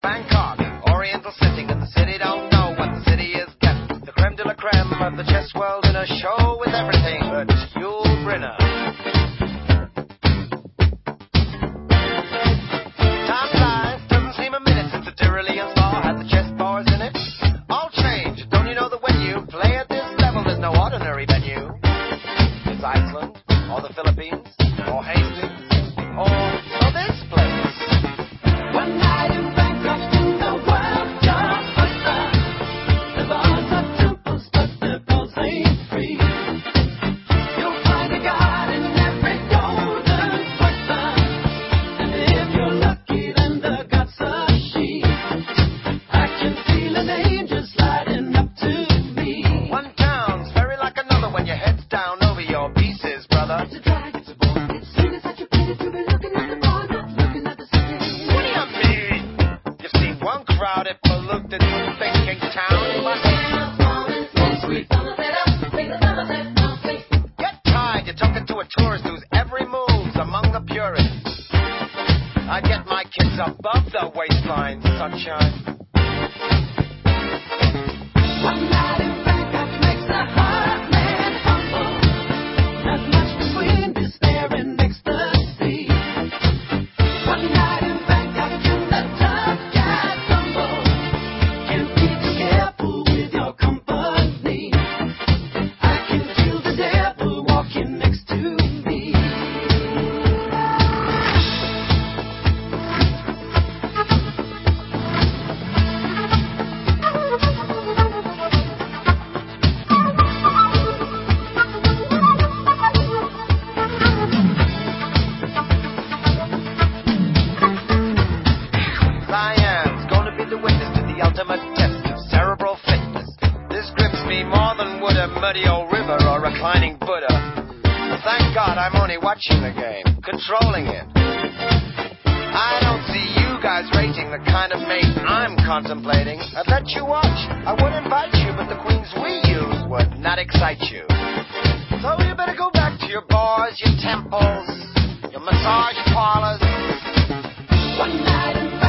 Bangkok, Oriental setting, and the city don't know what the city is getting. The creme de la creme of the chess world in a show with everything but Yul Brynner. Time flies, doesn't seem a minute since the Tyrolean Spa had the chess bars in it. All change, don't you know that when you play at this level, there's no ordinary venue? It's Iceland, or the Philippines, or Hastings, or this place. One night in Bangkok in the world of Buddha. The bars are temples, but the balls ain't free. You'll find a god in every golden quarter. And if you're lucky, then the god's a she. I can feel an angel sliding up to me. One town's very like another when your head's down over your pieces, brother. It's a drag, it's a bore. It's soon as such a pity to be looking at the bar, not looking at the city. What do you mean? You've seen one crowded, polluted, thinking town. You must get tired. You're talking to a tourist whose every move's among the purists. I get my kids above the waistline, sunshine. One night in Bangkok makes a hard man humble. Not much between despair and ecstasy. One night in Bangkok and the tough guy tumble. Can't be too careful with your company. I can feel the devil walking next to me. Cyan's gonna be the witness to the ultimate test of cerebral fitness. This grips me more than would a muddy old river or reclining Buddha. But thank God I'm only watching the game, controlling it. I don't see you guys rating the kind of mate I'm contemplating. I'd let you watch, I would invite you, but the queens we use would not excite you. So you better go back to your bars, your temples, your massage parlors. One night in